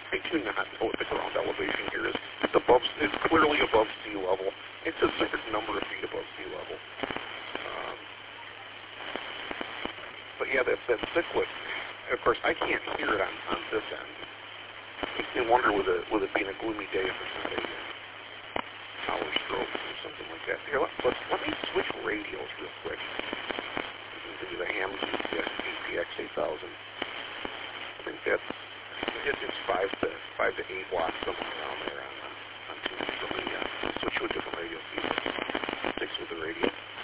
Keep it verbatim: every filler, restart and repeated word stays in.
I do not know what the ground elevation here is. It's above. It's clearly above sea level. It's a certain number of feet above sea level. Um, but yeah, that that cyclic. Of course, I can't hear it on, on this end. You can wonder with it with it being a gloomy day if it's not a power stroke or something like that. Here, let, let's let me switch radios real quick. Into the Ham A T X eight thousand. I think that's it, it's five to five to eight watts somewhere around there on on tuning for me. Uh, switch to a different radio feed. Six with the radio.